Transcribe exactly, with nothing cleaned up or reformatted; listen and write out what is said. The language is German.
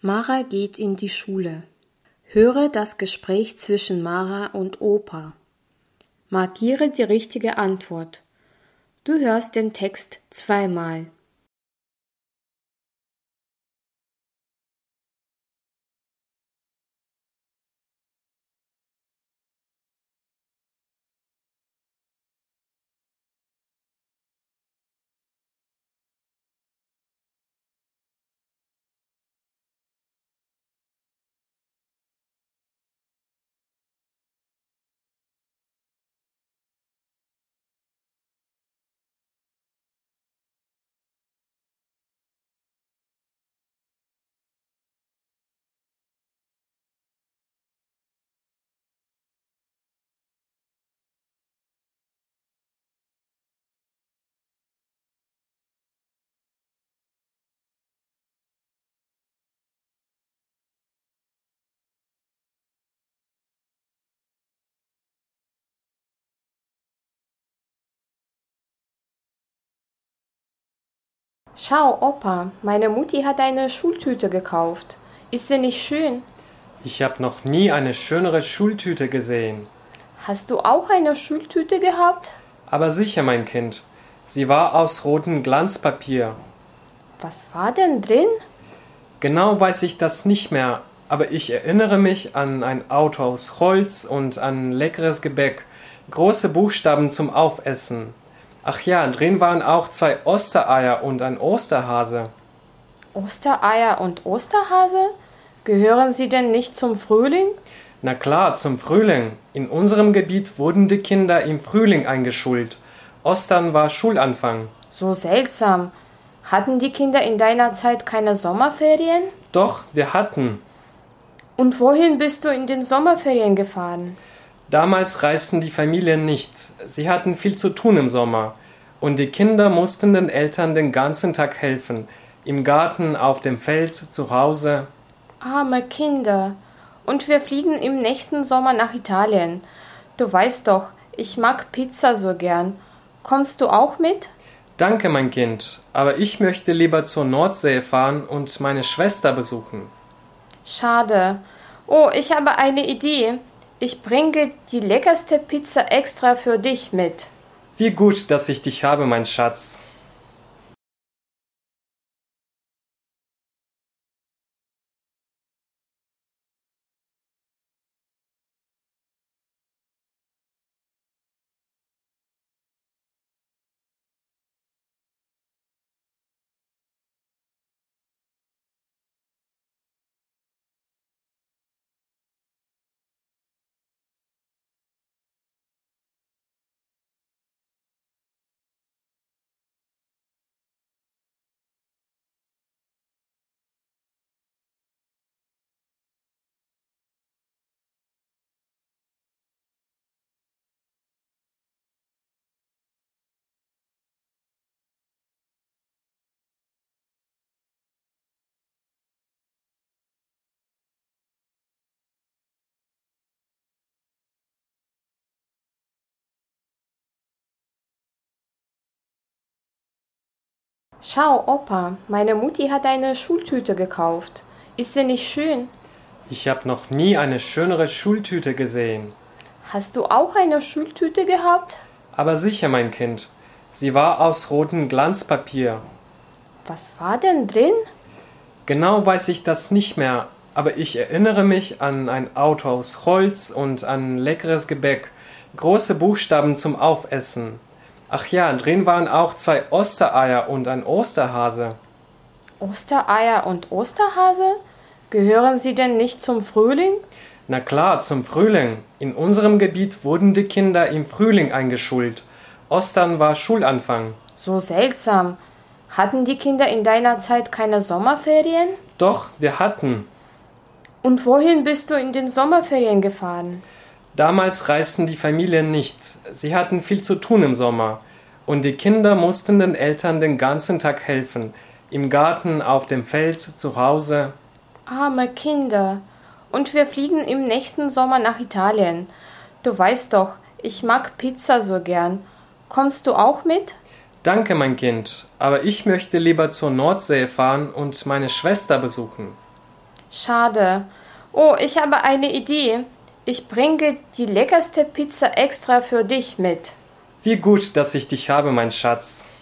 Mara geht in die Schule. Höre das Gespräch zwischen Mara und Opa. Markiere die richtige Antwort. Du hörst den Text zweimal. Schau, Opa, meine Mutti hat eine Schultüte gekauft. Ist sie nicht schön? Ich habe noch nie eine schönere Schultüte gesehen. Hast du auch eine Schultüte gehabt? Aber sicher, mein Kind. Sie war aus rotem Glanzpapier. Was war denn drin? Genau weiß ich das nicht mehr, aber ich erinnere mich an ein Auto aus Holz und an leckeres Gebäck, große Buchstaben zum Aufessen. Ach ja, drin waren auch zwei Ostereier und ein Osterhase. Ostereier und Osterhase? Gehören sie denn nicht zum Frühling? Na klar, zum Frühling. In unserem Gebiet wurden die Kinder im Frühling eingeschult. Ostern war Schulanfang. So seltsam. Hatten die Kinder in deiner Zeit keine Sommerferien? Doch, wir hatten. Und wohin bist du in den Sommerferien gefahren? Damals reisten die Familien nicht. Sie hatten viel zu tun im Sommer. Und die Kinder mussten den Eltern den ganzen Tag helfen. Im Garten, auf dem Feld, zu Hause. Arme Kinder. Und wir fliegen im nächsten Sommer nach Italien. Du weißt doch, ich mag Pizza so gern. Kommst du auch mit? Danke, mein Kind. Aber ich möchte lieber zur Nordsee fahren und meine Schwester besuchen. Schade. Oh, ich habe eine Idee. Ich bringe die leckerste Pizza extra für dich mit. Wie gut, dass ich dich habe, mein Schatz. Schau, Opa, meine Mutti hat eine Schultüte gekauft. Ist sie nicht schön? Ich habe noch nie eine schönere Schultüte gesehen. Hast du auch eine Schultüte gehabt? Aber sicher, mein Kind. Sie war aus rotem Glanzpapier. Was war denn drin? Genau weiß ich das nicht mehr, aber ich erinnere mich an ein Auto aus Holz und an leckeres Gebäck, große Buchstaben zum Aufessen. Ach ja, drin waren auch zwei Ostereier und ein Osterhase. Ostereier und Osterhase? Gehören sie denn nicht zum Frühling? Na klar, zum Frühling. In unserem Gebiet wurden die Kinder im Frühling eingeschult. Ostern war Schulanfang. So seltsam. Hatten die Kinder in deiner Zeit keine Sommerferien? Doch, wir hatten. Und wohin bist du in den Sommerferien gefahren? Damals reisten die Familien nicht. Sie hatten viel zu tun im Sommer. Und die Kinder mussten den Eltern den ganzen Tag helfen. Im Garten, auf dem Feld, zu Hause. Arme Kinder. Und wir fliegen im nächsten Sommer nach Italien. Du weißt doch, ich mag Pizza so gern. Kommst du auch mit? Danke, mein Kind. Aber ich möchte lieber zur Nordsee fahren und meine Schwester besuchen. Schade. Oh, ich habe eine Idee. Ich bringe die leckerste Pizza extra für dich mit. Wie gut, dass ich dich habe, mein Schatz.